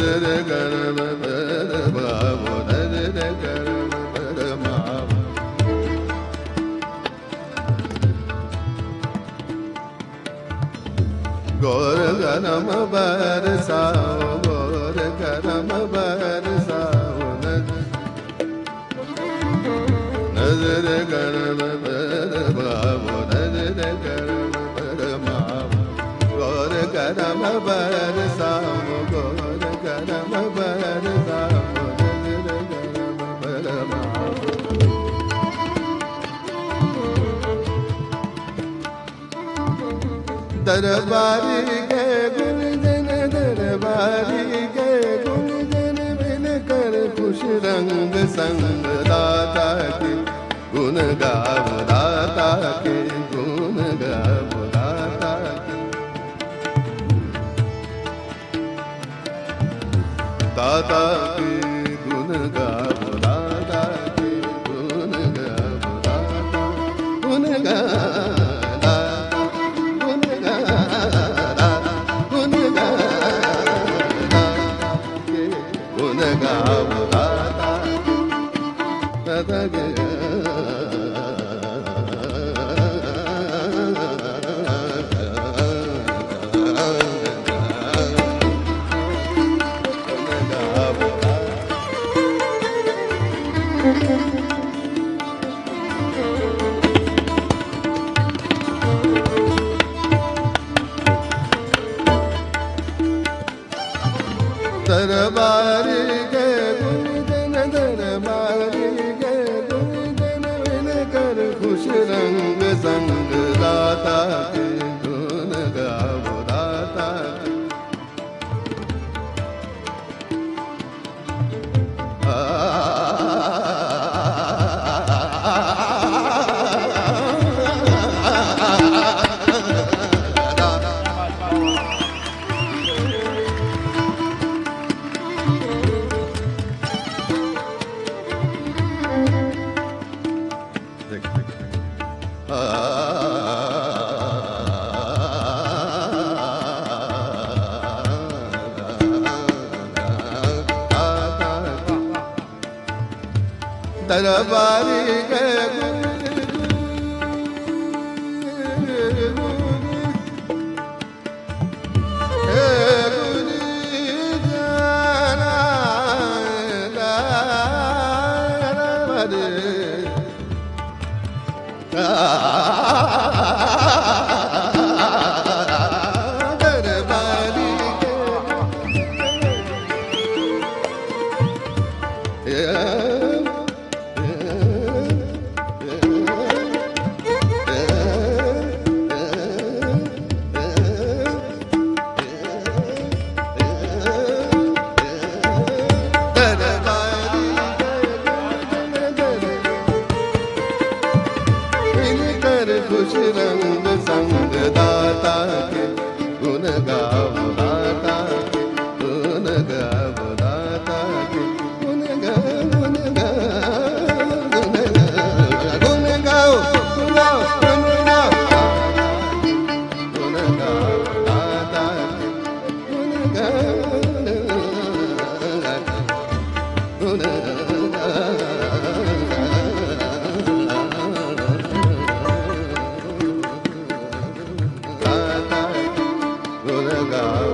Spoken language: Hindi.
गौर गरम बरसाओ, गौर गरम बरसाओ, नजर गरम बरसाओ, नजर गरम बरसाओ, गौर गरम बरसाओ, गौर गरम बरसाओ, नजर गरम बरसाओ। दरबारी के गुणजन, दरबारी के गुणजन, मिलकर खुश रंग संग दाता के गुण गाओ, दाता के गुण गाओ, दाता के दाता के गुण गाओ, दाता के गुण गाओ, दाता गुण गाओ। दरबारी के गुणजन, दरबारी के गुणजन, मिलकर खुश रंग संग दाता के गुण गाओ, दाता के दरबारी के खुश रंग संग दाता के गुण गाओ, दाता के गुण गाओ, दाता के गुण गाओ, गुण गाओ, गुण गाओ, गुण गाओ, गुण गाओ, गुण गाओ, दाता के गुण गाओ, गुण गाओ। Guna